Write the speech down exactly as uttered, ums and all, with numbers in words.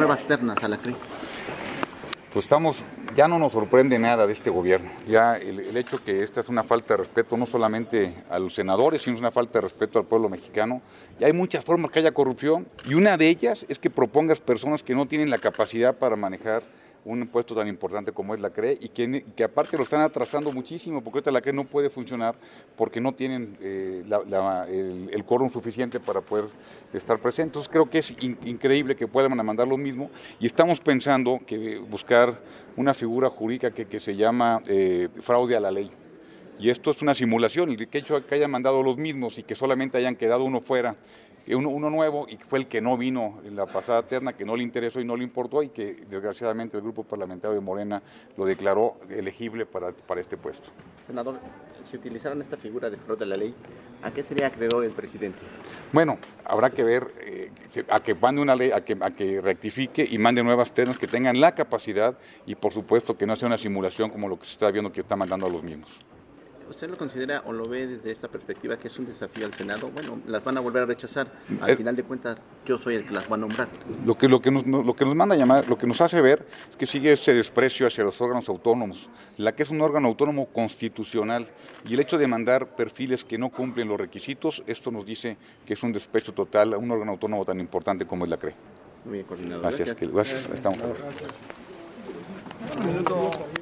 nuevas ternas a la C R E. Pues estamos, ya no nos sorprende nada de este gobierno. Ya el, el hecho que esta es una falta de respeto no solamente a los senadores, sino es una falta de respeto al pueblo mexicano. Y hay muchas formas que haya corrupción y una de ellas es que propongas personas que no tienen la capacidad para manejar un puesto tan importante como es la C R E y que, que aparte lo están atrasando muchísimo porque ahorita la C R E no puede funcionar porque no tienen eh, la, la, el, el quórum suficiente para poder estar presentes. Entonces creo que es in, increíble que puedan mandar lo mismo y estamos pensando que buscar una figura jurídica que, que se llama eh, fraude a la ley. Y esto es una simulación, el que hecho que hayan mandado los mismos y que solamente hayan quedado uno fuera, uno, uno nuevo y que fue el que no vino en la pasada terna, que no le interesó y no le importó y que desgraciadamente el grupo parlamentario de Morena lo declaró elegible para, para este puesto. Senador, si utilizaran esta figura de fraude a la ley, ¿a qué sería acreedor el presidente? Bueno, habrá que ver eh, a que mande una ley, a que, a que rectifique y mande nuevas ternas que tengan la capacidad y por supuesto que no sea una simulación como lo que se está viendo que está mandando a los mismos. ¿Usted lo considera o lo ve desde esta perspectiva que es un desafío al Senado? Bueno, las van a volver a rechazar. Al el, final de cuentas, yo soy el que las va a nombrar. Lo que, lo, que nos, lo que nos manda a llamar, lo que nos hace ver es que sigue ese desprecio hacia los órganos autónomos. La que es un órgano autónomo constitucional y el hecho de mandar perfiles que no cumplen los requisitos, esto nos dice que es un desprecio total a un órgano autónomo tan importante como es la C R E. Muy bien, coordinador. Gracias. Gracias. Gracias. Estamos. Gracias.